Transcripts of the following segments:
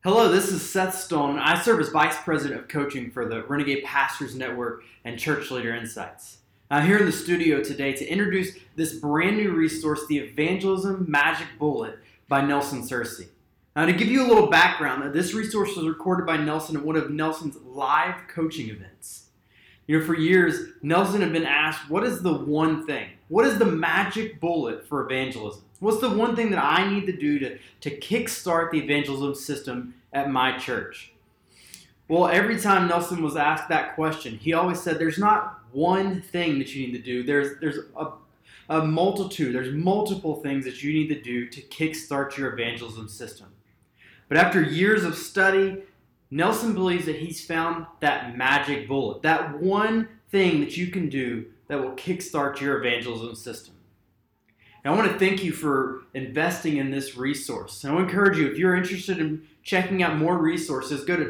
Hello, this is Seth Stone. I serve as Vice President of Coaching for the Renegade Pastors Network and Church Leader Insights. I'm here in the studio today to introduce this brand new resource, the Evangelism Magic Bullet by Nelson Searcy. Now, to give you a little background, this resource was recorded by Nelson at one of Nelson's live coaching events. For years, Nelson had been asked, what is the one thing? What is the magic bullet for evangelism? What's the one thing that I need to do to kickstart the evangelism system at my church? Well, every time Nelson was asked that question, he always said, there's not one thing that you need to do. There's a multitude, there's multiple things that you need to do to kickstart your evangelism system. But after years of study, Nelson believes that he's found that magic bullet, that one thing that you can do that will kickstart your evangelism system. And I want to thank you for investing in this resource. And I want to encourage you, if you're interested in checking out more resources, go to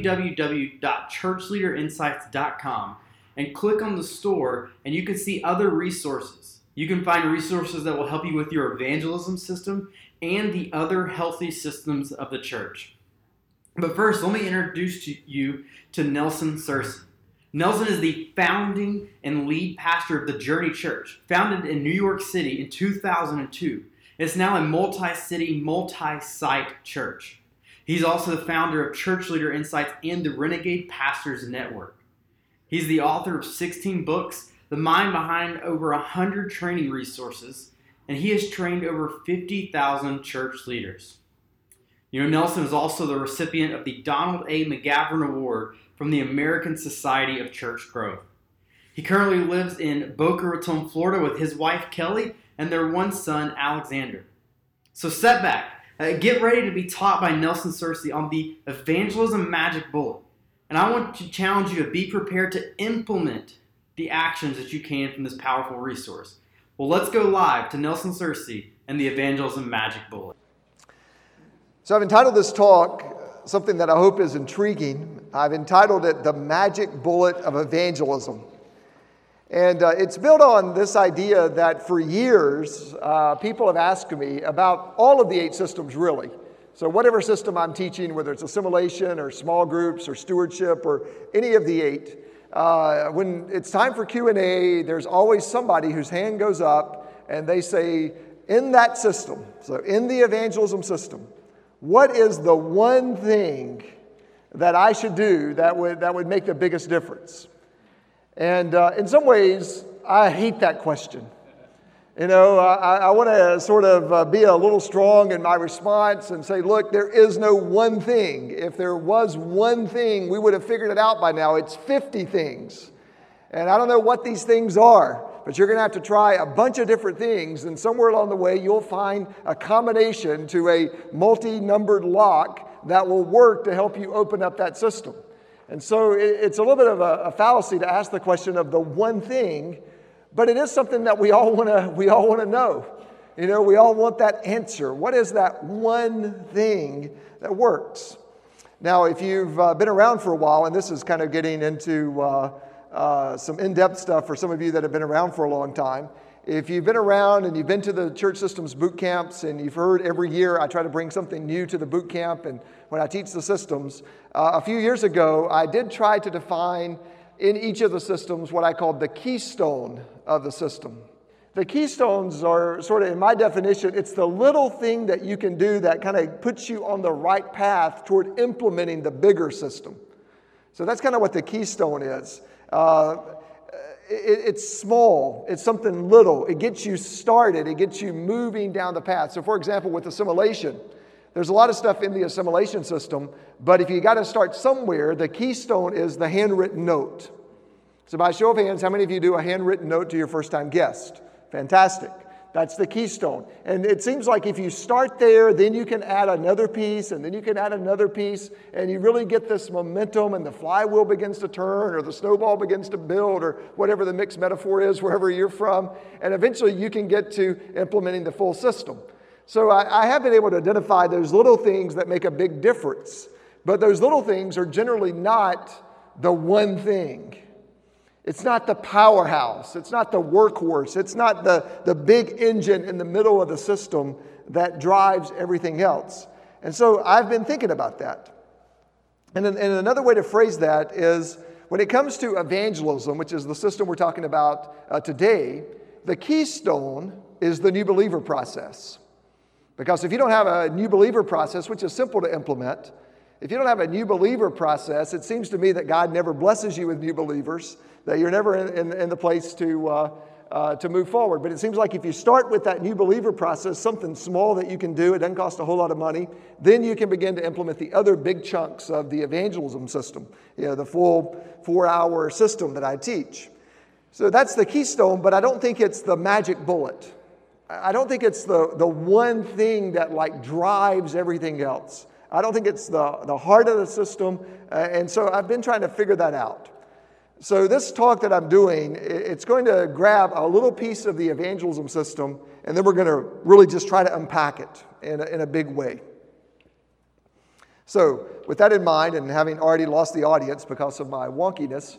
www.churchleaderinsights.com and click on the store, and you can see other resources. You can find resources that will help you with your evangelism system and the other healthy systems of the church. But first, let me introduce you to Nelson Searcy. Nelson is the founding and lead pastor of the Journey Church, founded in New York City in 2002. It's now a multi-city, multi-site church. He's also the founder of Church Leader Insights and the Renegade Pastors Network. He's the author of 16 books, the mind behind over 100 training resources, and he has trained over 50,000 church leaders. Nelson is also the recipient of the Donald A. McGavran Award from the American Society of Church Growth. He currently lives in Boca Raton, Florida with his wife Kelly and their one son Alexander. So sit back, get ready to be taught by Nelson Searcy on the Evangelism Magic Bullet. And I want to challenge you to be prepared to implement the actions that you can from this powerful resource. Well, let's go live to Nelson Searcy and the Evangelism Magic Bullet. So I've entitled this talk something that I hope is intriguing. I've entitled it The Magic Bullet of Evangelism. And it's built on this idea that for years, people have asked me about all of the 8 systems, really. So whatever system I'm teaching, whether it's assimilation or small groups or stewardship or any of the 8, when it's time for Q&A, there's always somebody whose hand goes up and they say, in that system, so in the evangelism system, what is the one thing that I should do that would make the biggest difference? And in some ways, I hate that question. I want to sort of be a little strong in my response and say, look, there is no one thing. If there was one thing, we would have figured it out by now. It's 50 things. And I don't know what these things are, but you're going to have to try a bunch of different things, and somewhere along the way, you'll find a combination to a multi-numbered lock that will work to help you open up that system. And so it's a little bit of a fallacy to ask the question of the one thing, but it is something that we all want to know. We all want that answer. What is that one thing that works? Now, if you've been around for a while, and this is kind of getting into some in-depth stuff for some of you that have been around for a long time. If you've been around and you've been to the church systems boot camps and you've heard every year I try to bring something new to the boot camp, and when I teach the systems, a few years ago I did try to define in each of the systems what I called the keystone of the system. The keystones are sort of, in my definition, it's the little thing that you can do that kind of puts you on the right path toward implementing the bigger system. So that's kind of what the keystone is. It's small. It's something little. It gets you started. It gets you moving down the path. So, for example, with assimilation, there's a lot of stuff in the assimilation system, but if you got to start somewhere, the keystone is the handwritten note. So by show of hands, how many of you do a handwritten note to your first-time guest? Fantastic. That's the keystone. And it seems like if you start there, then you can add another piece, and then you can add another piece, and you really get this momentum, and the flywheel begins to turn, or the snowball begins to build, or whatever the mixed metaphor is, wherever you're from, and eventually you can get to implementing the full system. So I have been able to identify those little things that make a big difference, but those little things are generally not the one thing. It's not the powerhouse. It's not the workhorse. It's not the big engine in the middle of the system that drives everything else. And so I've been thinking about that. And another way to phrase that is, when it comes to evangelism, which is the system we're talking about today, the keystone is the new believer process. Because if you don't have a new believer process, which is simple to implement, if you don't have a new believer process, it seems to me that God never blesses you with new believers, that you're never in the place to move forward. But it seems like if you start with that new believer process, something small that you can do, it doesn't cost a whole lot of money, then you can begin to implement the other big chunks of the evangelism system, the full 4-hour system that I teach. So that's the keystone, but I don't think it's the magic bullet. I don't think it's the one thing that drives everything else. I don't think it's the heart of the system, and so I've been trying to figure that out. So this talk that I'm doing, it's going to grab a little piece of the evangelism system, and then we're going to really just try to unpack it in a big way. So with that in mind, and having already lost the audience because of my wonkiness,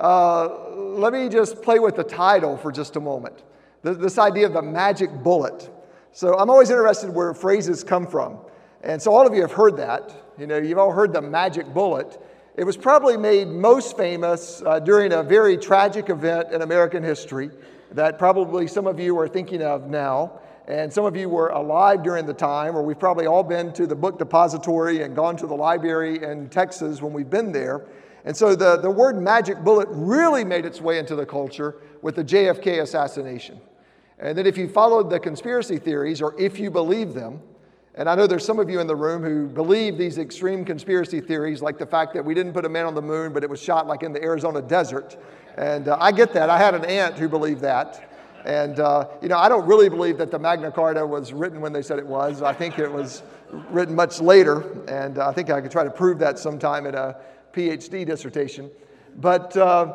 let me just play with the title for just a moment. This idea of the magic bullet. So I'm always interested where phrases come from. And so all of you have heard that. You've all heard the magic bullet. It was probably made most famous during a very tragic event in American history that probably some of you are thinking of now. And some of you were alive during the time, or we've probably all been to the book depository and gone to the library in Texas when we've been there. And so the word magic bullet really made its way into the culture with the JFK assassination. And then if you followed the conspiracy theories, or if you believe them, and I know there's some of you in the room who believe these extreme conspiracy theories, like the fact that we didn't put a man on the moon, but it was shot in the Arizona desert. And I get that. I had an aunt who believed that. And, I don't really believe that the Magna Carta was written when they said it was. I think it was written much later. And I think I could try to prove that sometime in a PhD dissertation. But,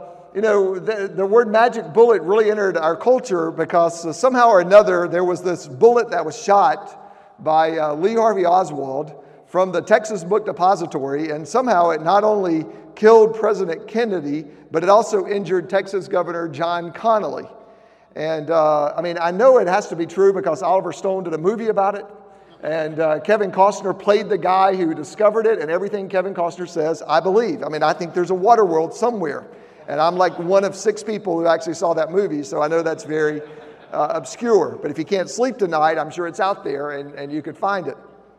the word magic bullet really entered our culture because somehow or another there was this bullet that was shot by Lee Harvey Oswald from the Texas Book Depository, and somehow it not only killed President Kennedy, but it also injured Texas Governor John Connally. And I know it has to be true because Oliver Stone did a movie about it, and Kevin Costner played the guy who discovered it, and everything Kevin Costner says, I believe. I think there's a water world somewhere, and I'm like one of 6 people who actually saw that movie, so I know that's very obscure. But if you can't sleep tonight, I'm sure it's out there and you could find it.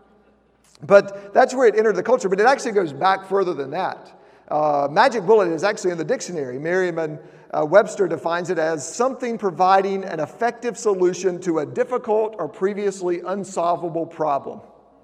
But that's where it entered the culture. But it actually goes back further than that. Magic bullet is actually in the dictionary. Merriam-Webster defines it as something providing an effective solution to a difficult or previously unsolvable problem.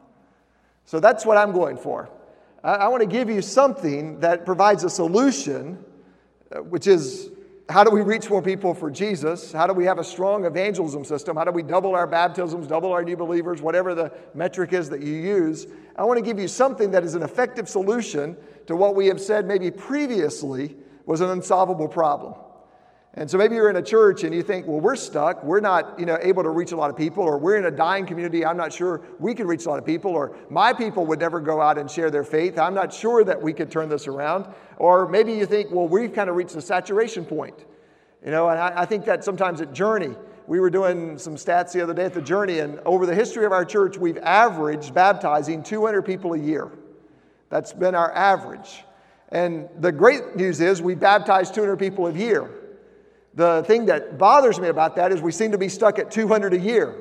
So that's what I'm going for. I want to give you something that provides a solution, which is, how do we reach more people for Jesus? How do we have a strong evangelism system? How do we double our baptisms, double our new believers, whatever the metric is that you use? I want to give you something that is an effective solution to what we have said maybe previously was an unsolvable problem. And so maybe you're in a church and you think, well, we're stuck. We're not, able to reach a lot of people, or we're in a dying community. I'm not sure we can reach a lot of people, or my people would never go out and share their faith. I'm not sure that we could turn this around. Or maybe you think, well, we've kind of reached the saturation point. And I think that sometimes at Journey, we were doing some stats the other day at the Journey, and over the history of our church, we've averaged baptizing 200 people a year. That's been our average. And the great news is we baptize 200 people a year. The thing that bothers me about that is we seem to be stuck at 200 a year.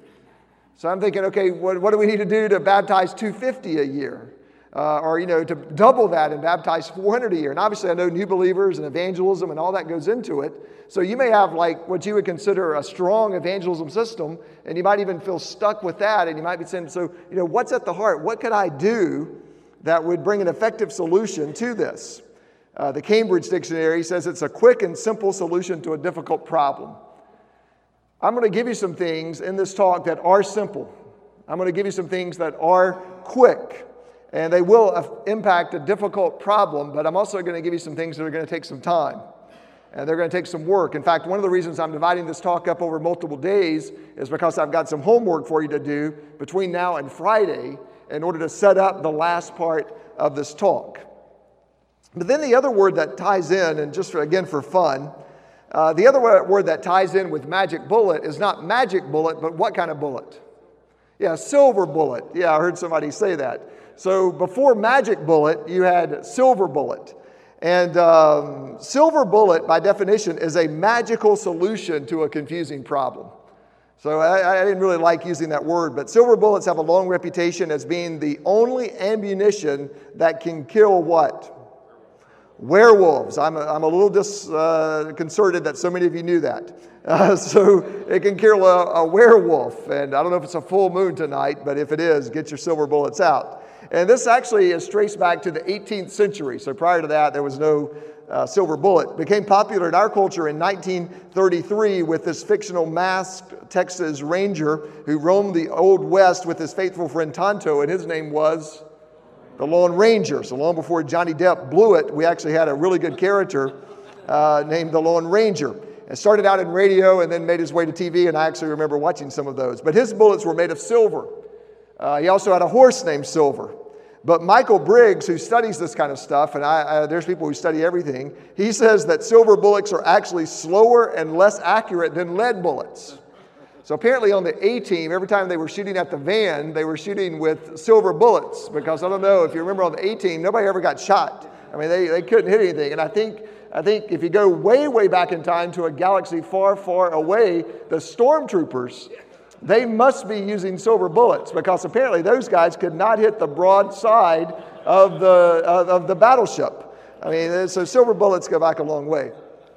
So I'm thinking, okay, what do we need to do to baptize 250 a year? Or to double that and baptize 400 a year. And obviously I know new believers and evangelism and all that goes into it. So you may have what you would consider a strong evangelism system, and you might even feel stuck with that, and you might be saying, so what's at the heart? What could I do that would bring an effective solution to this? The Cambridge Dictionary says it's a quick and simple solution to a difficult problem. I'm going to give you some things in this talk that are simple. I'm going to give you some things that are quick, and they will impact a difficult problem, but I'm also going to give you some things that are going to take some time, and they're going to take some work. In fact, one of the reasons I'm dividing this talk up over multiple days is because I've got some homework for you to do between now and Friday in order to set up the last part of this talk. But then the other word that ties in, and just for fun, the other word that ties in with magic bullet is not magic bullet, but what kind of bullet? Yeah, silver bullet. Yeah, I heard somebody say that. So before magic bullet, you had silver bullet. And silver bullet, by definition, is a magical solution to a confusing problem. So I didn't really like using that word, but silver bullets have a long reputation as being the only ammunition that can kill what? Werewolves. I'm a little disconcerted that so many of you knew that. So it can kill a werewolf. And I don't know if it's a full moon tonight, but if it is, get your silver bullets out. And this actually is traced back to the 18th century. So prior to that, there was no silver bullet. It became popular in our culture in 1933 with this fictional masked Texas Ranger who roamed the Old West with his faithful friend Tonto, and his name was the Lone Ranger. So long before Johnny Depp blew it, we actually had a really good character named the Lone Ranger. It started out in radio and then made his way to TV, and I actually remember watching some of those. But his bullets were made of silver. He also had a horse named Silver. But Michael Briggs, who studies this kind of stuff, and there's people who study everything, he says that silver bullets are actually slower and less accurate than lead bullets. So apparently on the A team, every time they were shooting at the van, they were shooting with silver bullets. Because I don't know if you remember on the A team, nobody ever got shot. I mean, they couldn't hit anything. And I think if you go way, way back in time to a galaxy far, far away, the stormtroopers, they must be using silver bullets because apparently those guys could not hit the broad side of the battleship. I mean, so silver bullets go back a long way.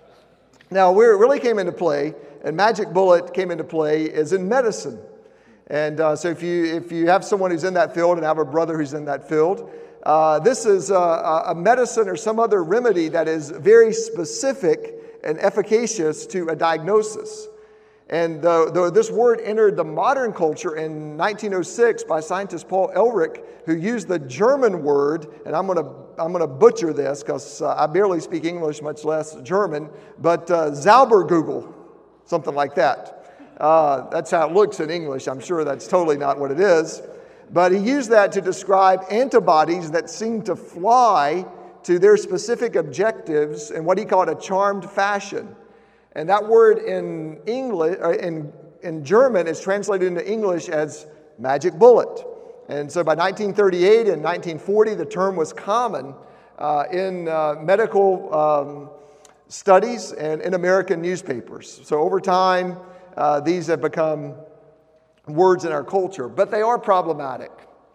Now, where it really came into play, and magic bullet came into play, is in medicine. And so if you have someone who's in that field and have a brother who's in that field, this is a medicine or some other remedy that is very specific and efficacious to a diagnosis. And this word entered the modern culture in 1906 by scientist Paul Ehrlich, who used the German word, and I'm gonna butcher this because I barely speak English, much less German, but Zauberkugel, something like that. That's how it looks in English. I'm sure that's totally not what it is. But he used that to describe antibodies that seem to fly to their specific objectives in what he called a charmed fashion. And that word in English, in German, is translated into English as magic bullet. And so by 1938 and 1940, the term was common in medical studies and in American newspapers. So over time, these have become words in our culture, but they are problematic.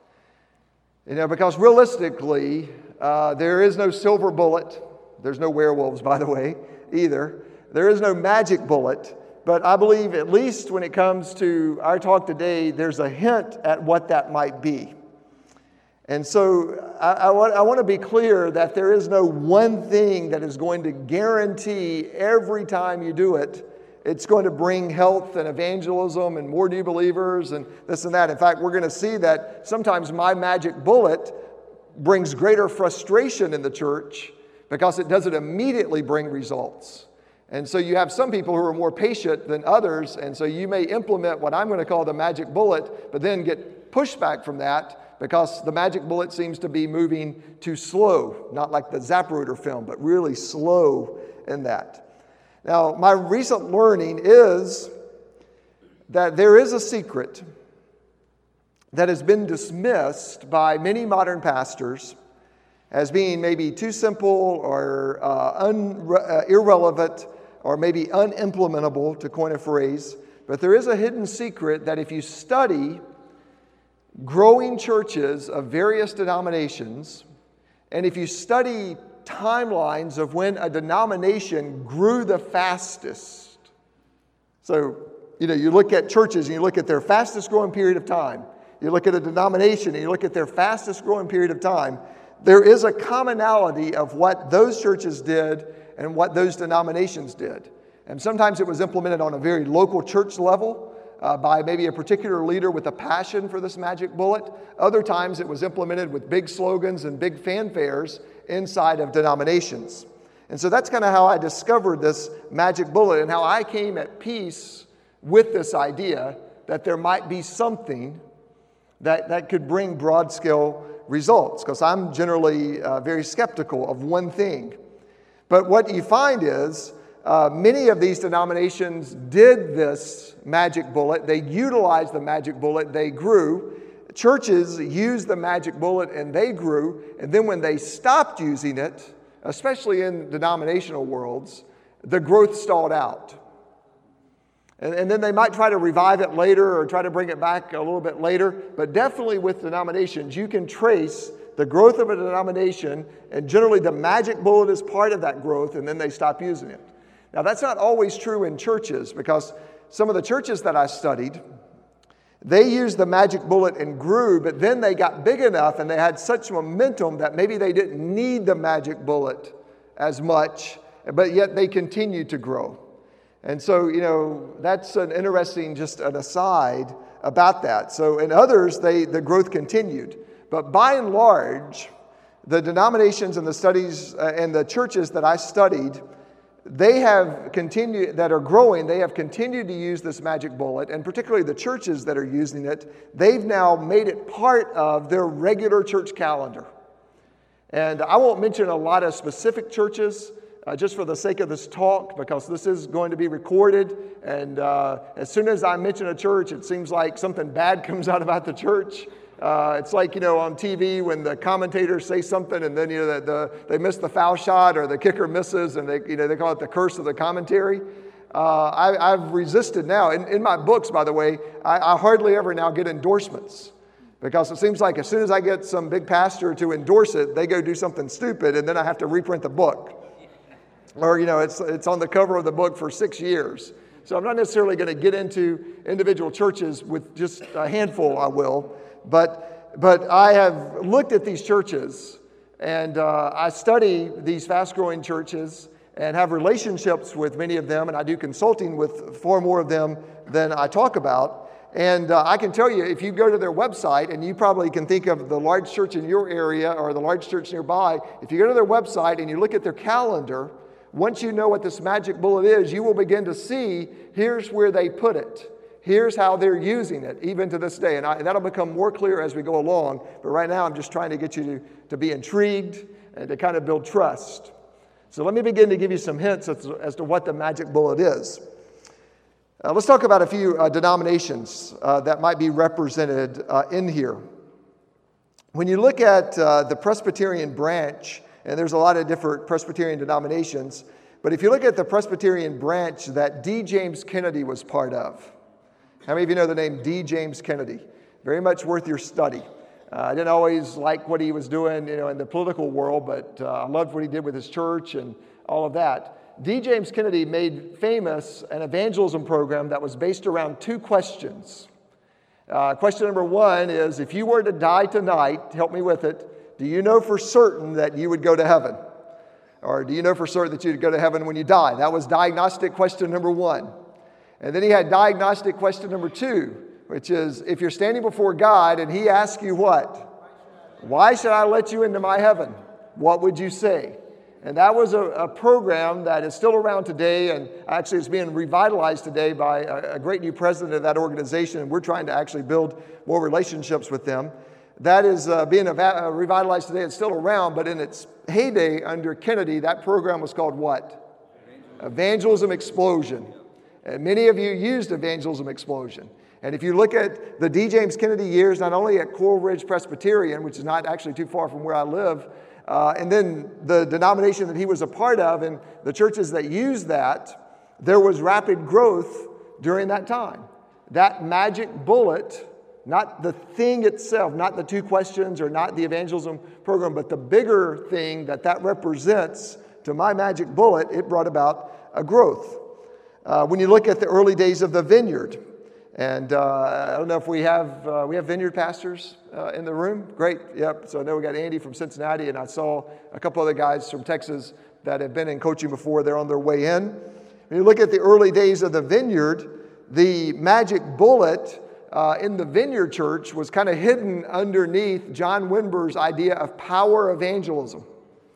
Because realistically, there is no silver bullet. There's no werewolves, by the way, either. There is no magic bullet, but I believe at least when it comes to our talk today, there's a hint at what that might be. And so I want to be clear that there is no one thing that is going to guarantee every time you do it, it's going to bring health and evangelism and more new believers and this and that. In fact, we're going to see that sometimes my magic bullet brings greater frustration in the church because it doesn't immediately bring results. And so you have some people who are more patient than others, and so you may implement what I'm going to call the magic bullet, but then get pushback from that because the magic bullet seems to be moving too slow, not like the Zapruder film, but really slow in that. Now, my recent learning is that there is a secret that has been dismissed by many modern pastors as being maybe too simple or irrelevant or maybe unimplementable, to coin a phrase. But there is a hidden secret that if you study growing churches of various denominations, and if you study timelines of when a denomination grew the fastest. So, you look at churches and you look at their fastest growing period of time. You look at a denomination and you look at their fastest growing period of time. There is a commonality of what those churches did and what those denominations did. And sometimes it was implemented on a very local church level by maybe a particular leader with a passion for this magic bullet. Other times it was implemented with big slogans and big fanfares inside of denominations. And so that's kind of how I discovered this magic bullet and how I came at peace with this idea that there might be something that could bring broad-scale results, because I'm generally very skeptical of one thing. But what you find is Many of these denominations did this magic bullet. They utilized the magic bullet. They grew. Churches used the magic bullet and they grew. And then when they stopped using it, especially in denominational worlds, the growth stalled out. And then they might try to revive it later or try to bring it back a little bit later. But definitely with denominations, you can trace the growth of a denomination, and generally the magic bullet is part of that growth, and then they stop using it. Now, that's not always true in churches, because some of the churches that I studied, they used the magic bullet and grew, but then they got big enough and they had such momentum that maybe they didn't need the magic bullet as much, but yet they continued to grow. And so, that's an interesting, just an aside about that. So in others, the growth continued. But by and large, the denominations and the studies and the churches that I studied, they have continued, that are growing, they have continued to use this magic bullet, and particularly the churches that are using it, they've now made it part of their regular church calendar. And I won't mention a lot of specific churches, just for the sake of this talk, because this is going to be recorded, and as soon as I mention a church, it seems like something bad comes out about the church. It's like, on TV when the commentators say something and then, they miss the foul shot or the kicker misses, and they call it the curse of the commentary. I've resisted now. In my books, by the way, I hardly ever now get endorsements, because it seems like as soon as I get some big pastor to endorse it, they go do something stupid, and then I have to reprint the book. Or, it's on the cover of the book for 6 years. So I'm not necessarily going to get into individual churches with just a handful, I will. But I have looked at these churches, and I study these fast-growing churches and have relationships with many of them, and I do consulting with far more of them than I talk about. And I can tell you, if you go to their website, and you probably can think of the large church in your area or the large church nearby, if you go to their website and you look at their calendar, once you know what this magic bullet is, you will begin to see, here's where they put it. Here's how they're using it, even to this day. And that'll become more clear as we go along. But right now, I'm just trying to get you to be intrigued and to kind of build trust. So let me begin to give you some hints as to what the magic bullet is. Let's talk about a few denominations that might be represented in here. When you look at the Presbyterian branch, and there's a lot of different Presbyterian denominations, but if you look at the Presbyterian branch that D. James Kennedy was part of, how many of you know the name D. James Kennedy? Very much worth your study. I didn't always like what he was doing, in the political world, but I loved what he did with his church and all of that. D. James Kennedy made famous an evangelism program that was based around two questions. Question number one is, if you were to die tonight, help me with it, do you know for certain that you would go to heaven? Or do you know for certain that you'd go to heaven when you die? That was diagnostic question number one. And then he had diagnostic question number two, which is, if you're standing before God and he asks you what? Why should I let you into my heaven? What would you say? And that was a program that is still around today, and actually it's being revitalized today by a great new president of that organization, and we're trying to actually build more relationships with them. That is being revitalized today. It's still around, but in its heyday under Kennedy, that program was called what? Evangelism Explosion. And many of you used Evangelism Explosion. And if you look at the D. James Kennedy years, not only at Coral Ridge Presbyterian, which is not actually too far from where I live, and then the denomination that he was a part of and the churches that used that, there was rapid growth during that time. That magic bullet, not the thing itself, not the two questions or not the evangelism program, but the bigger thing that represents to my magic bullet, it brought about a growth. When you look at the early days of the Vineyard, and I don't know if we have Vineyard pastors in the room. Great, yep. So I know we got Andy from Cincinnati, and I saw a couple other guys from Texas that have been in coaching before. They're on their way in. When you look at the early days of the Vineyard, the magic bullet in the Vineyard Church was kind of hidden underneath John Wimber's idea of power evangelism.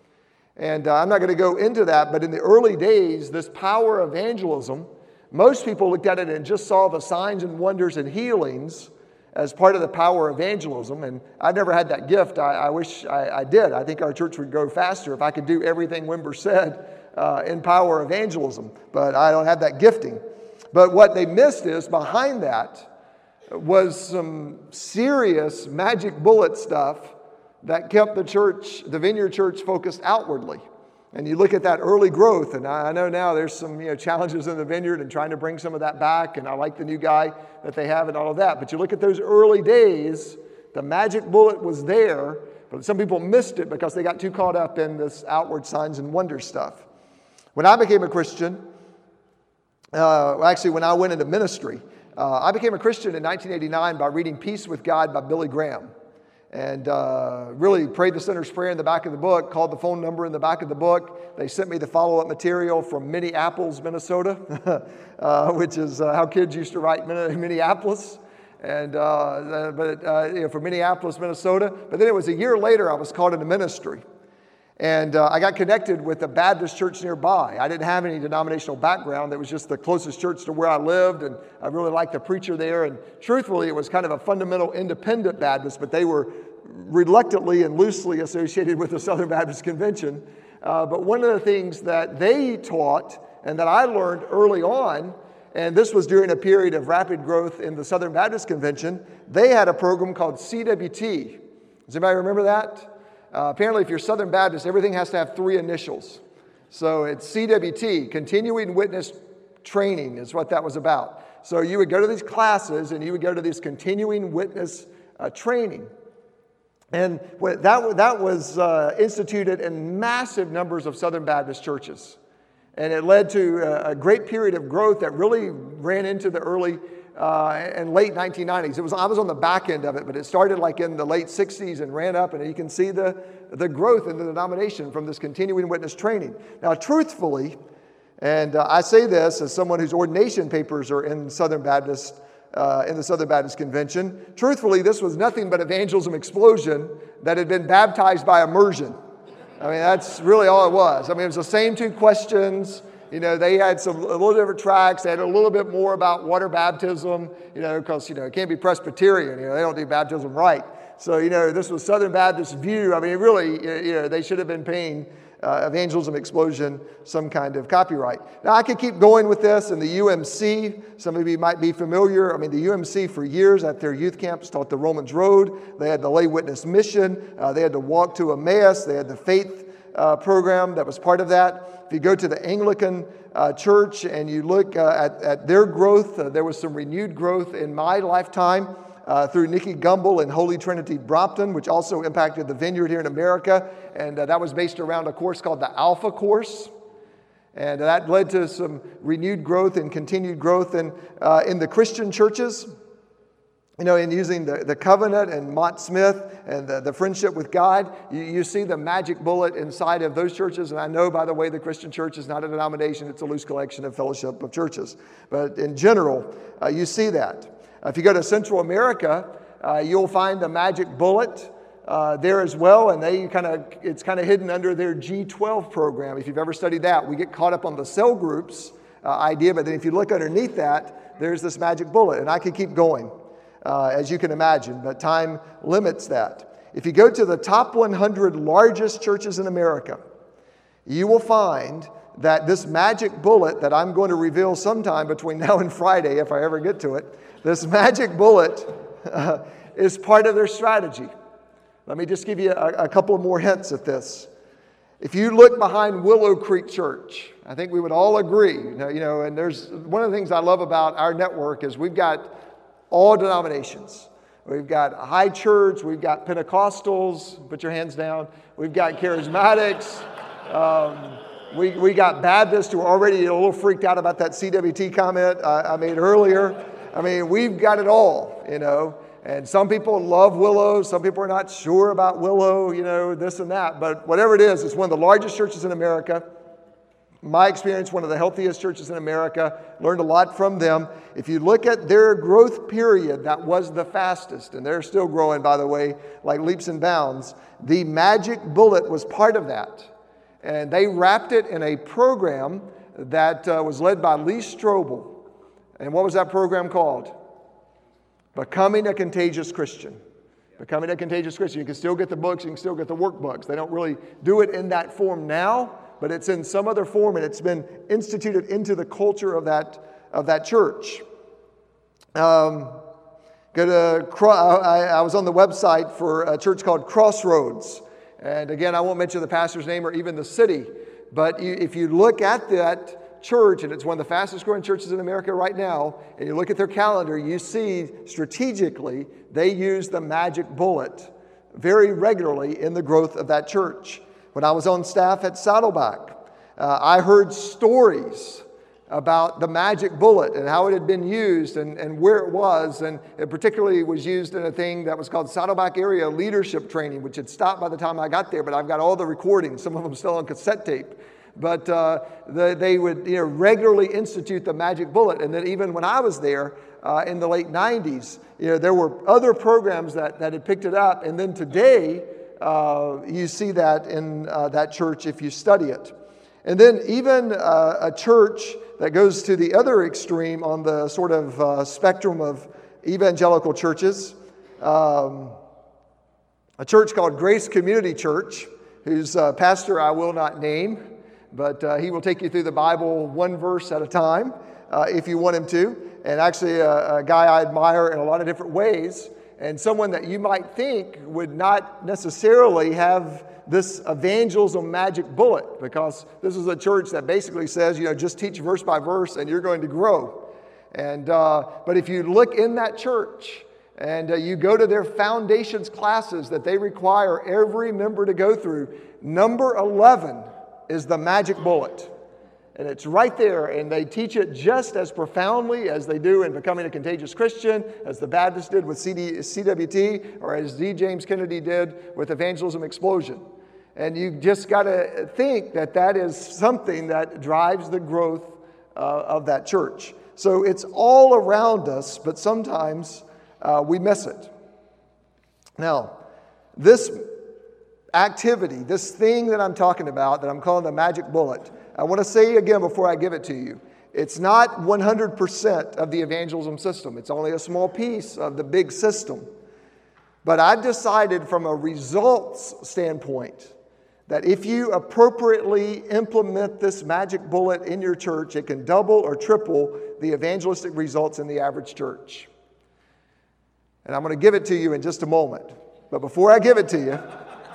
And I'm not going to go into that, but in the early days, this power evangelism, most people looked at it and just saw the signs and wonders and healings as part of the power of evangelism. And I've never had that gift. I wish I did. I think our church would go faster if I could do everything Wimber said in power evangelism. But I don't have that gifting. But what they missed is behind that was some serious magic bullet stuff that kept the church, the Vineyard Church, focused outwardly. And you look at that early growth, and I know now there's some challenges in the Vineyard and trying to bring some of that back, and I like the new guy that they have and all of that. But you look at those early days, the magic bullet was there, but some people missed it because they got too caught up in this outward signs and wonder stuff. When I became a Christian, when I went into ministry, I became a Christian in 1989 by reading Peace with God by Billy Graham. And really prayed the sinner's prayer in the back of the book, called the phone number in the back of the book. They sent me the follow-up material from Minneapolis, Minnesota, which is how kids used to write Minneapolis, and from Minneapolis, Minnesota. But then it was a year later I was called into ministry. And I got connected with a Baptist church nearby. I didn't have any denominational background. It was just the closest church to where I lived, and I really liked the preacher there. And truthfully, it was kind of a fundamental independent Baptist, but they were reluctantly and loosely associated with the Southern Baptist Convention. But one of the things that they taught and that I learned early on, and this was during a period of rapid growth in the Southern Baptist Convention, they had a program called CWT. Does anybody remember that? Apparently, if you're Southern Baptist, everything has to have 3 initials. So it's CWT, Continuing Witness Training, is what that was about. So you would go to these classes and you would go to this Continuing Witness Training. And that was instituted in massive numbers of Southern Baptist churches. And it led to a great period of growth that really ran into the early and late 1990s. I was on the back end of it, but it started like in the late 60s and ran up, and you can see the growth in the denomination from this Continuing Witness Training. Now, truthfully, and I say this as someone whose ordination papers are in Southern Baptist, in the Southern Baptist Convention, truthfully, this was nothing but evangelism explosion that had been baptized by immersion. I mean, that's really all it was. I mean, it was the same 2 questions. They had a little different tracks. They had a little bit more about water baptism, because, it can't be Presbyterian. They don't do baptism right. So, this was Southern Baptist view. I mean, really, they should have been paying Evangelism Explosion some kind of copyright. Now, I could keep going with this. And the UMC, some of you might be familiar. I mean, the UMC for years at their youth camps taught the Romans Road. They had the Lay Witness Mission. They had the Walk to Emmaus. They had the Faith program that was part of that. If you go to the Anglican Church and you look at their growth, there was some renewed growth in my lifetime through Nicky Gumbel and Holy Trinity Brompton, which also impacted the Vineyard here in America. And that was based around a course called the Alpha Course. And that led to some renewed growth and continued growth in the Christian churches. In using the covenant and Mott Smith and the friendship with God, you see the magic bullet inside of those churches. And I know, by the way, the Christian church is not a denomination. It's a loose collection of fellowship of churches. But in general, you see that. If you go to Central America, you'll find the magic bullet there as well. And it's kind of hidden under their G12 program. If you've ever studied that, we get caught up on the cell groups idea. But then if you look underneath that, there's this magic bullet. And I could keep going. As you can imagine, but time limits that. If you go to the top 100 largest churches in America, you will find that this magic bullet that I'm going to reveal sometime between now and Friday, if I ever get to it, this magic bullet is part of their strategy. Let me just give you a couple more hints at this. If you look behind Willow Creek Church, I think we would all agree, and there's one of the things I love about our network is we've got all denominations. We've got high church, we've got Pentecostals, put your hands down. We've got charismatics. We got Baptists who are already a little freaked out about that CWT comment I made earlier. I mean, we've got it all, And some people love Willow. Some people are not sure about Willow, this and that. But whatever it is, it's one of the largest churches in America. My experience, one of the healthiest churches in America, learned a lot from them. If you look at their growth period, that was the fastest, and they're still growing, by the way, like leaps and bounds. The magic bullet was part of that. And they wrapped it in a program that was led by Lee Strobel. And what was that program called? Becoming a Contagious Christian. Becoming a Contagious Christian. You can still get the books, you can still get the workbooks. They don't really do it in that form now, but it's in some other form, and it's been instituted into the culture of that church. I was on the website for a church called Crossroads. And again, I won't mention the pastor's name or even the city, but if you look at that church, and it's one of the fastest growing churches in America right now, and you look at their calendar, you see strategically they use the magic bullet very regularly in the growth of that church. When I was on staff at Saddleback, I heard stories about the magic bullet and how it had been used and where it was. And it particularly was used in a thing that was called Saddleback Area Leadership Training, which had stopped by the time I got there, but I've got all the recordings, some of them still on cassette tape. But they would regularly institute the magic bullet. And then even when I was there in the late 90s, there were other programs that had picked it up. And then today, you see that in that church if you study it. And then even a church that goes to the other extreme on the sort of spectrum of evangelical churches, a church called Grace Community Church, whose pastor I will not name, but he will take you through the Bible one verse at a time if you want him to. And actually a guy I admire in a lot of different ways, and someone that you might think would not necessarily have this evangelism magic bullet, because this is a church that basically says, just teach verse by verse and you're going to grow. And but if you look in that church and you go to their foundations classes that they require every member to go through, number 11 is the magic bullet. And it's right there, and they teach it just as profoundly as they do in Becoming a Contagious Christian, as the Baptists did with CWT, or as D. James Kennedy did with Evangelism Explosion. And you just got to think that is something that drives the growth of that church. So it's all around us, but sometimes we miss it. Now, this activity, this thing that I'm talking about, that I'm calling the magic bullet, I want to say again before I give it to you, it's not 100% of the evangelism system. It's only a small piece of the big system. But I've decided from a results standpoint that if you appropriately implement this magic bullet in your church, it can double or triple the evangelistic results in the average church. And I'm going to give it to you in just a moment. But before I give it to you,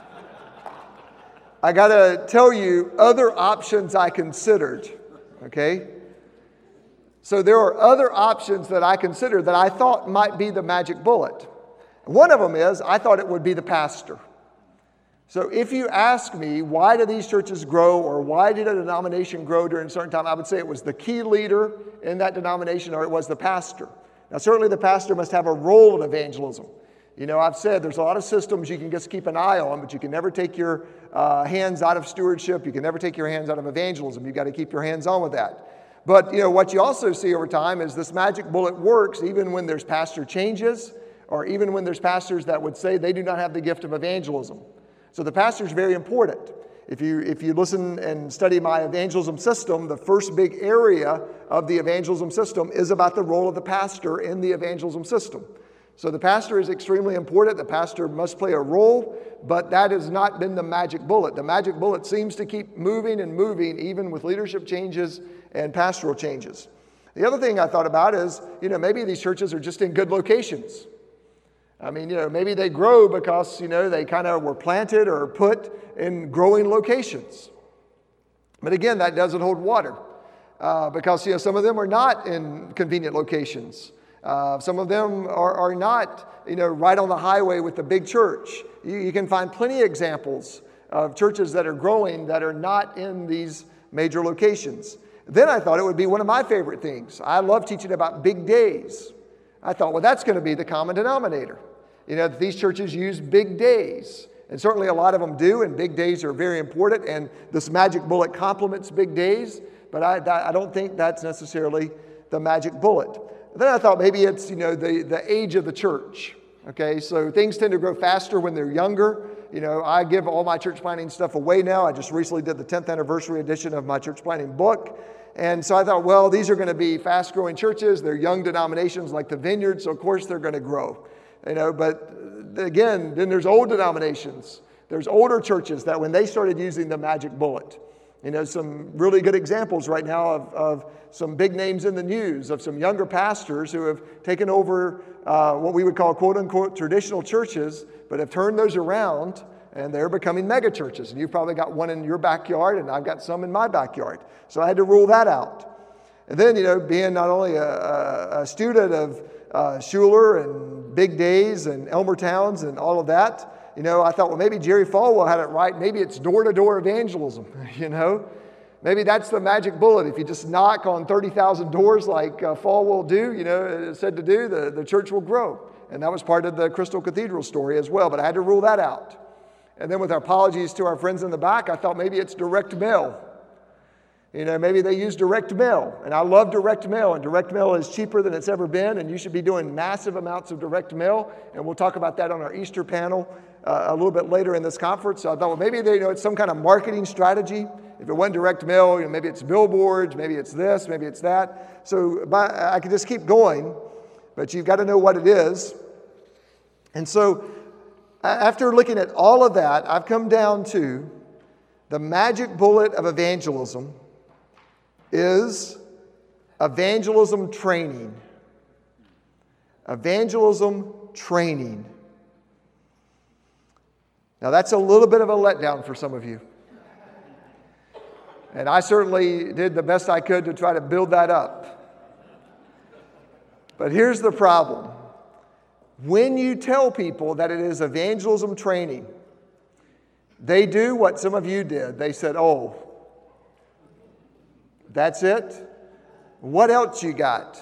I got to tell you other options I considered, okay? So there are other options that I considered that I thought might be the magic bullet. One of them is I thought it would be the pastor. So if you ask me, why do these churches grow, or why did a denomination grow during a certain time, I would say it was the key leader in that denomination, or it was the pastor. Now certainly the pastor must have a role in evangelism. I've said there's a lot of systems you can just keep an eye on, but you can never take your hands out of stewardship. You can never take your hands out of evangelism. You've got to keep your hands on with that. But, what you also see over time is this magic bullet works even when there's pastor changes, or even when there's pastors that would say they do not have the gift of evangelism. So the pastor is very important. If you listen and study my evangelism system, the first big area of the evangelism system is about the role of the pastor in the evangelism system. So the pastor is extremely important. The pastor must play a role, but that has not been the magic bullet. The magic bullet seems to keep moving and moving, even with leadership changes and pastoral changes. The other thing I thought about is, maybe these churches are just in good locations. I mean, maybe they grow because, they kind of were planted or put in growing locations. But again, that doesn't hold water because, some of them are not in convenient locations. Some of them are not, right on the highway with the big church. You can find plenty of examples of churches that are growing that are not in these major locations. Then I thought it would be one of my favorite things. I love teaching about big days. I thought, well, that's going to be the common denominator. These churches use big days. And certainly a lot of them do, and big days are very important, and this magic bullet complements big days, but I don't think that's necessarily the magic bullet. Then I thought maybe it's, the age of the church. Okay, so things tend to grow faster when they're younger, I give all my church planting stuff away now. I just recently did the 10th anniversary edition of my church planting book. And so I thought, well, these are going to be fast-growing churches. They're young denominations like the Vineyard, so of course they're going to grow. But again, then there's old denominations. There's older churches that when they started using the magic bullet, some really good examples right now of some big names in the news, of some younger pastors who have taken over what we would call quote-unquote traditional churches, but have turned those around, and they're becoming mega churches. And you've probably got one in your backyard, and I've got some in my backyard. So I had to rule that out. And then, being not only a student of Schuler and Big Days and Elmer Towns and all of that, I thought, well, maybe Jerry Falwell had it right. Maybe it's door-to-door evangelism, Maybe that's the magic bullet. If you just knock on 30,000 doors like Falwell said to do, the church will grow. And that was part of the Crystal Cathedral story as well, but I had to rule that out. And then with our apologies to our friends in the back, I thought maybe it's direct mail. Maybe they use direct mail. And I love direct mail, and direct mail is cheaper than it's ever been, and you should be doing massive amounts of direct mail. And we'll talk about that on our Easter panel a little bit later in this conference. So I thought, well, maybe it's some kind of marketing strategy. If it wasn't direct mail, maybe it's billboards, maybe it's this, maybe it's that. So I could just keep going, but you've got to know what it is. And so after looking at all of that, I've come down to the magic bullet of evangelism is evangelism training. Evangelism training. Now that's a little bit of a letdown for some of you. And I certainly did the best I could to try to build that up. But here's the problem. When you tell people that it is evangelism training, they do what some of you did. They said, oh, that's it? What else you got?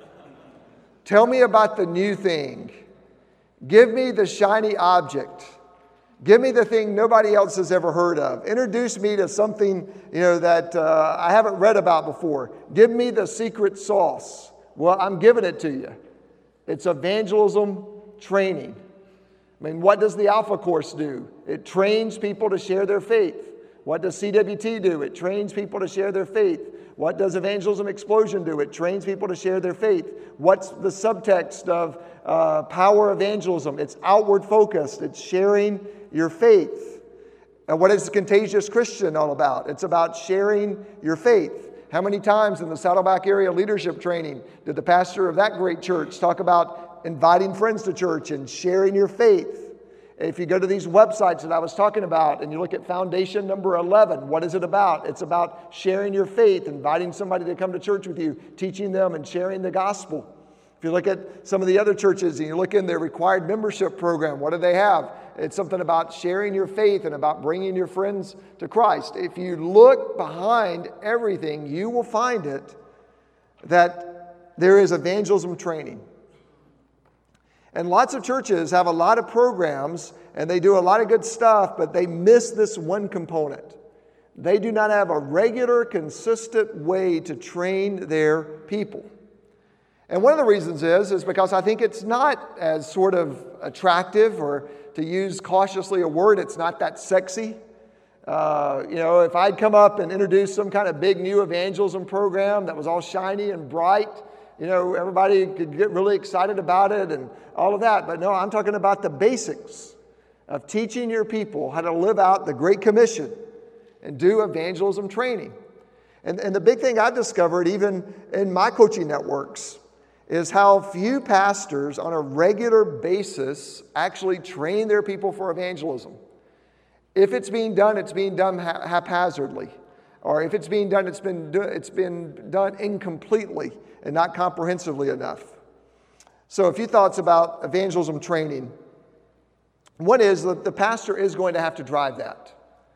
Tell me about the new thing. Give me the shiny object. Give me the thing nobody else has ever heard of. Introduce me to something, that I haven't read about before. Give me the secret sauce. Well, I'm giving it to you. It's evangelism training. What does the Alpha Course do? It trains people to share their faith. What does CWT do? It trains people to share their faith. What does Evangelism Explosion do? It trains people to share their faith. What's the subtext of Power Evangelism? It's outward focused. It's sharing your faith. And what is Contagious Christian all about? It's about sharing your faith. How many times in the Saddleback area leadership training did the pastor of that great church talk about inviting friends to church and sharing your faith? If you go to these websites that I was talking about and you look at Foundation number 11, what is it about? It's about sharing your faith, inviting somebody to come to church with you, teaching them and sharing the gospel. If you look at some of the other churches and you look in their required membership program, what do they have? It's something about sharing your faith and about bringing your friends to Christ. If you look behind everything, you will find it that there is evangelism training. And lots of churches have a lot of programs and they do a lot of good stuff, but they miss this one component. They do not have a regular, consistent way to train their people. And one of the reasons is because I think it's not as sort of attractive, or to use cautiously a word, it's not that sexy. If I'd come up and introduce some kind of big new evangelism program that was all shiny and bright, everybody could get really excited about it and all of that. But no, I'm talking about the basics of teaching your people how to live out the Great Commission and do evangelism training. And the big thing I've discovered, even in my coaching networks, is how few pastors on a regular basis actually train their people for evangelism. If it's being done, it's being done haphazardly. Or if it's being done, it's been done incompletely and not comprehensively enough. So a few thoughts about evangelism training. One is that the pastor is going to have to drive that.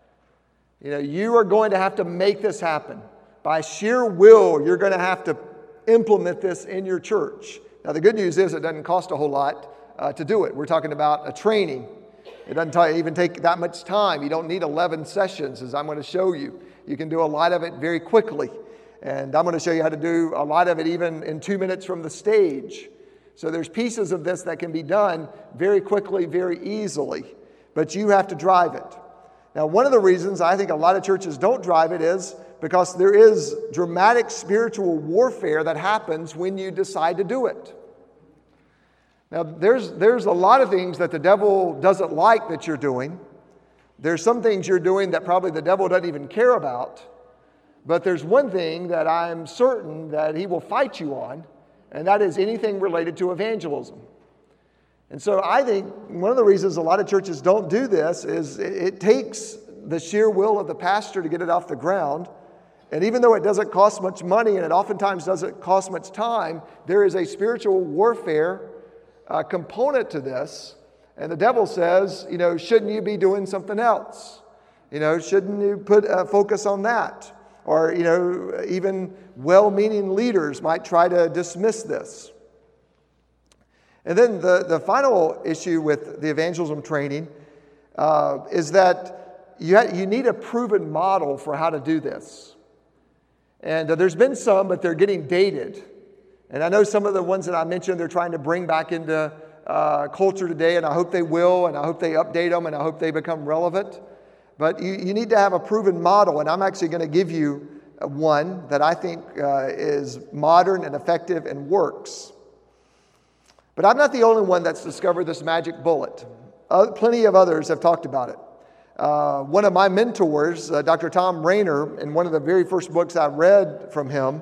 You are going to have to make this happen. By sheer will, you're going to have to implement this in your church. Now, the good news is it doesn't cost a whole lot to do it. We're talking about a training. It doesn't even take that much time. You don't need 11 sessions, as I'm going to show you. You can do a lot of it very quickly. And I'm going to show you how to do a lot of it even in 2 minutes from the stage. So there's pieces of this that can be done very quickly, very easily. but you have to drive it. Now, one of the reasons I think a lot of churches don't drive it is because there is dramatic spiritual warfare that happens when you decide to do it. Now, there's a lot of things that the devil doesn't like that you're doing. There's some things you're doing that probably the devil doesn't even care about. But there's one thing that I'm certain that he will fight you on, and that is anything related to evangelism. And so I think one of the reasons a lot of churches don't do this is it takes the sheer will of the pastor to get it off the ground. And even though it doesn't cost much money and it oftentimes doesn't cost much time, there is a spiritual warfare component to this. And the devil says, shouldn't you be doing something else? Shouldn't you put a focus on that? Or, even well-meaning leaders might try to dismiss this. And then the final issue with the evangelism training is that you need a proven model for how to do this. And there's been some, but they're getting dated. And I know some of the ones that I mentioned they're trying to bring back into culture today, and I hope they will, and I hope they update them, and I hope they become relevant. But you need to have a proven model, and I'm actually going to give you one that I think is modern and effective and works. But I'm not the only one that's discovered this magic bullet. Plenty of others have talked about it. One of my mentors, Dr. Thom Rainer, in one of the very first books I read from him,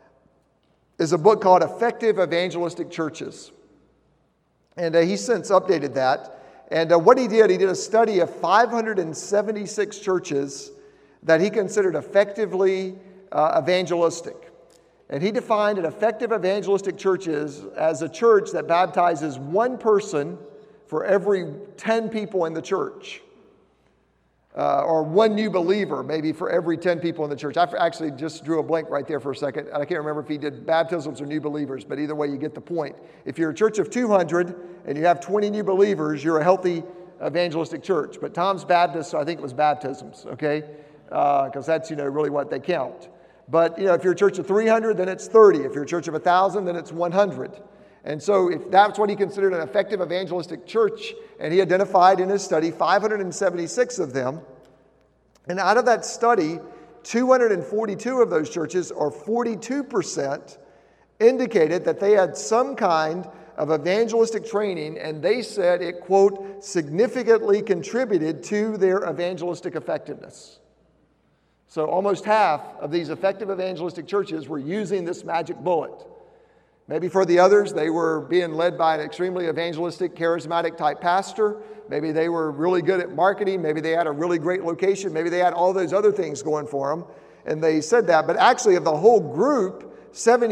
is a book called Effective Evangelistic Churches. And he's since updated that. And what he did a study of 576 churches that he considered effectively evangelistic. And he defined an effective evangelistic church as a church that baptizes one person for every 10 people in the church. Or one new believer, maybe for every 10 people in the church. I actually just drew a blank right there for a second. I can't remember if he did baptisms or new believers, but either way, you get the point. If you're a church of 200 and you have 20 new believers, you're a healthy evangelistic church. But Tom's Baptist, so I think it was baptisms, okay? Because that's, really what they count. But, if you're a church of 300, then it's 30. If you're a church of 1,000, then it's 100. And so if that's what he considered an effective evangelistic church, and he identified in his study 576 of them, and out of that study, 242 of those churches, or 42%, indicated that they had some kind of evangelistic training, and they said it, quote, significantly contributed to their evangelistic effectiveness. So almost half of these effective evangelistic churches were using this magic bullet. Maybe for the others, they were being led by an extremely evangelistic, charismatic type pastor. Maybe they were really good at marketing. Maybe they had a really great location. Maybe they had all those other things going for them. And they said that. But actually, of the whole group,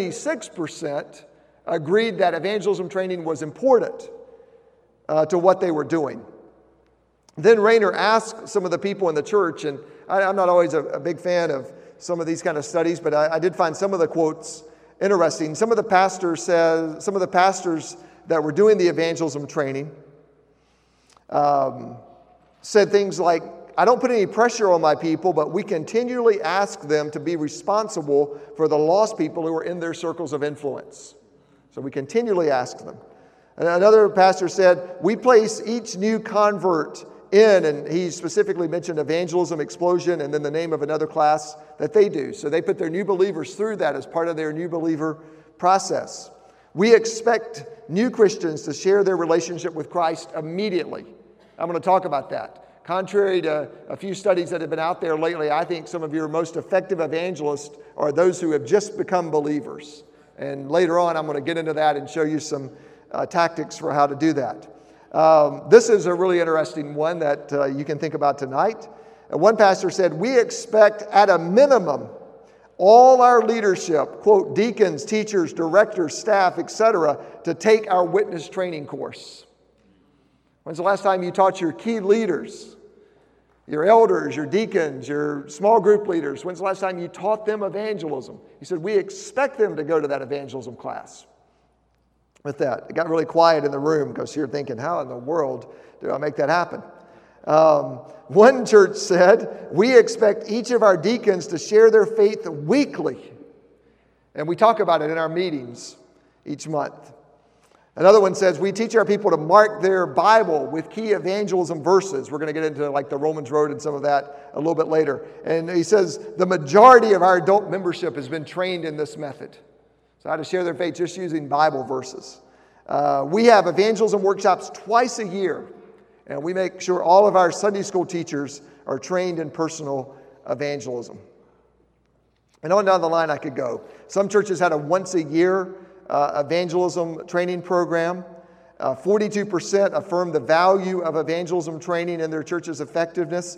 76% agreed that evangelism training was important to what they were doing. Then Rainer asked some of the people in the church, and I'm not always a big fan of some of these kind of studies, but I did find some of the quotes interesting. Some of the pastors that were doing the evangelism training said things like, I don't put any pressure on my people, but we continually ask them to be responsible for the lost people who are in their circles of influence. So we continually ask them. And another pastor said, we place each new convert in, and he specifically mentioned Evangelism Explosion and then the name of another class that they do. So they put their new believers through that as part of their new believer process. We expect new Christians to share their relationship with Christ immediately. I'm going to talk about that. Contrary to a few studies that have been out there lately, I think some of your most effective evangelists are those who have just become believers. And later on, I'm going to get into that and show you some tactics for how to do that. This is a really interesting one that you can think about tonight. One pastor said, we expect at a minimum all our leadership, quote, deacons, teachers, directors, staff, etc., to take our witness training course. When's the last time you taught your key leaders, your elders, your deacons, your small group leaders? When's the last time you taught them evangelism? He said, we expect them to go to that evangelism class. With that, it got really quiet in the room because you're thinking, how in the world do I make that happen? One church said, we expect each of our deacons to share their faith weekly. And we talk about it in our meetings each month. Another one says, we teach our people to mark their Bible with key evangelism verses. We're going to get into like the Romans Road and some of that a little bit later. And he says, the majority of our adult membership has been trained in this method. So how to share their faith just using Bible verses. We have evangelism workshops twice a year. And we make sure all of our Sunday school teachers are trained in personal evangelism. And on down the line I could go. Some churches had a once-a-year evangelism training program. 42% affirm the value of evangelism training in their church's effectiveness.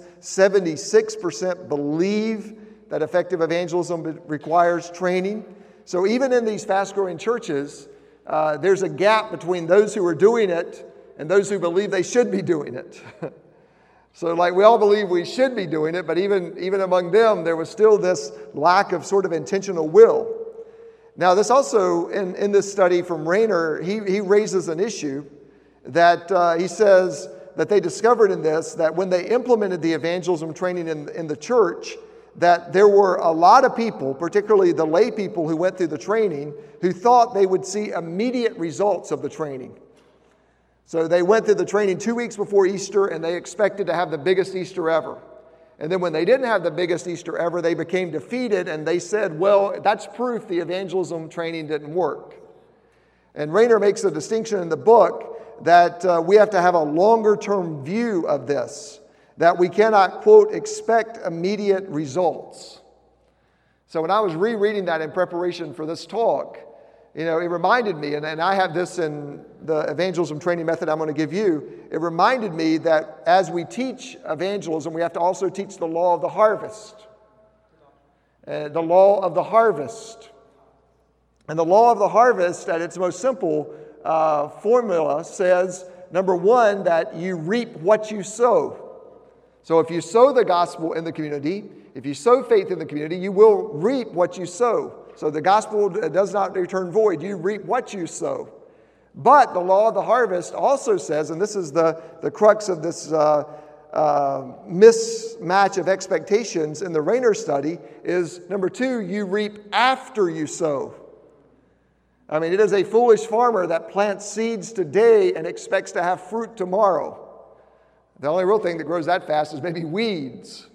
76% believe that effective evangelism requires training. So even in these fast-growing churches, there's a gap between those who are doing it and those who believe they should be doing it. So like we all believe we should be doing it, but even among them, there was still this lack of sort of intentional will. Now this also, in this study from Rayner, he raises an issue that he says that they discovered in this, that when they implemented the evangelism training in the church, that there were a lot of people, particularly the lay people who went through the training, who thought they would see immediate results of the training. So they went through the training 2 weeks before Easter, and they expected to have the biggest Easter ever. And then when they didn't have the biggest Easter ever, they became defeated, and they said, well, that's proof the evangelism training didn't work. And Rayner makes a distinction in the book that we have to have a longer-term view of this, that we cannot, quote, expect immediate results. So when I was rereading that in preparation for this talk, it reminded me, and I have this in the evangelism training method I'm going to give you, it reminded me that as we teach evangelism, we have to also teach the law of the harvest. The law of the harvest. And the law of the harvest, at its most simple formula, says, number one, that you reap what you sow. So if you sow the gospel in the community, if you sow faith in the community, you will reap what you sow. So the gospel does not return void. You reap what you sow. But the law of the harvest also says, and this is the crux of this mismatch of expectations in the Rayner study, is number two, you reap after you sow. I mean, it is a foolish farmer that plants seeds today and expects to have fruit tomorrow. The only real thing that grows that fast is maybe weeds.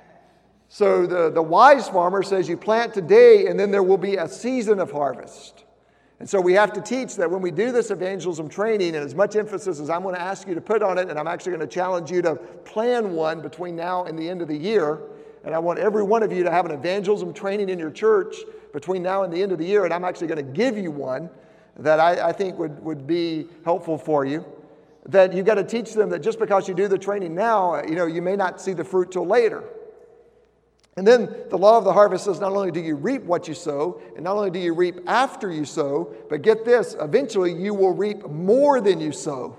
So the wise farmer says you plant today and then there will be a season of harvest. And so we have to teach that when we do this evangelism training, and as much emphasis as I'm going to ask you to put on it, and I'm actually going to challenge you to plan one between now and the end of the year, and I want every one of you to have an evangelism training in your church between now and the end of the year, and I'm actually going to give you one that I think would be helpful for you, that you've got to teach them that just because you do the training now, you may not see the fruit till later. And then the law of the harvest says not only do you reap what you sow, and not only do you reap after you sow, but get this, eventually you will reap more than you sow.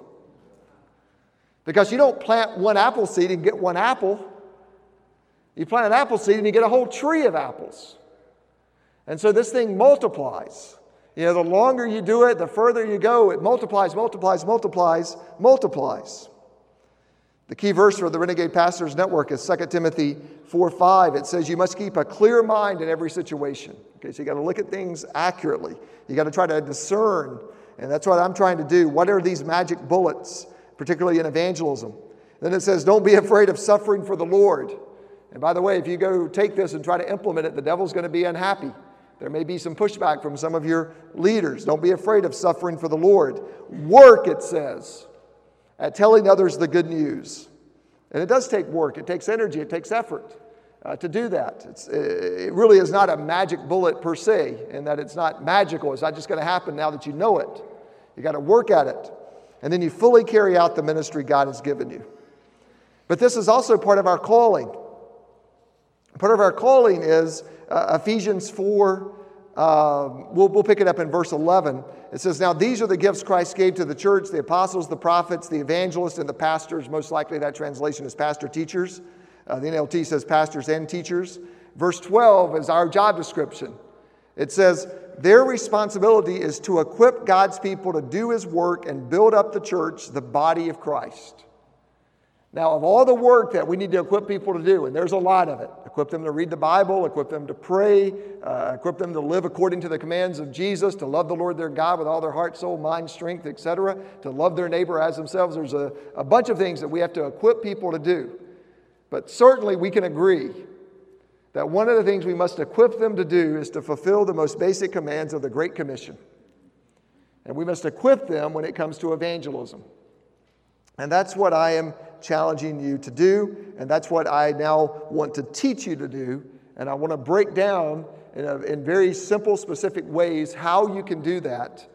Because you don't plant one apple seed and get one apple. You plant an apple seed and you get a whole tree of apples. And so this thing multiplies. The longer you do it, the further you go, it multiplies, multiplies, multiplies, multiplies. The key verse for the Renegade Pastors Network is 2 Timothy 4:5. It says you must keep a clear mind in every situation. Okay, so you got to look at things accurately. You got to try to discern, and that's what I'm trying to do. What are these magic bullets, particularly in evangelism? Then it says don't be afraid of suffering for the Lord. And by the way, if you go take this and try to implement it, the devil's going to be unhappy. There may be some pushback from some of your leaders. Don't be afraid of suffering for the Lord. Work, it says, at telling others the good news. And it does take work. It takes energy. It takes effort to do that. It really is not a magic bullet per se, in that it's not magical. It's not just going to happen now that you know it. You got to work at it. And then you fully carry out the ministry God has given you. But this is also part of our calling. Part of our calling is Ephesians 4. We'll pick it up in verse 11. It says, now these are the gifts Christ gave to the church, the apostles, the prophets, the evangelists, and the pastors. Most likely that translation is pastor teachers. The NLT says pastors and teachers. Verse 12 is our job description. It says, their responsibility is to equip God's people to do His work and build up the church, the body of Christ. Now, of all the work that we need to equip people to do, and there's a lot of it, equip them to read the Bible, equip them to pray, equip them to live according to the commands of Jesus, to love the Lord their God with all their heart, soul, mind, strength, etc., to love their neighbor as themselves. There's a bunch of things that we have to equip people to do. But certainly we can agree that one of the things we must equip them to do is to fulfill the most basic commands of the Great Commission. And we must equip them when it comes to evangelism. And that's what I am challenging you to do, and that's what I now want to teach you to do. And I want to break down in very simple, specific ways how you can do that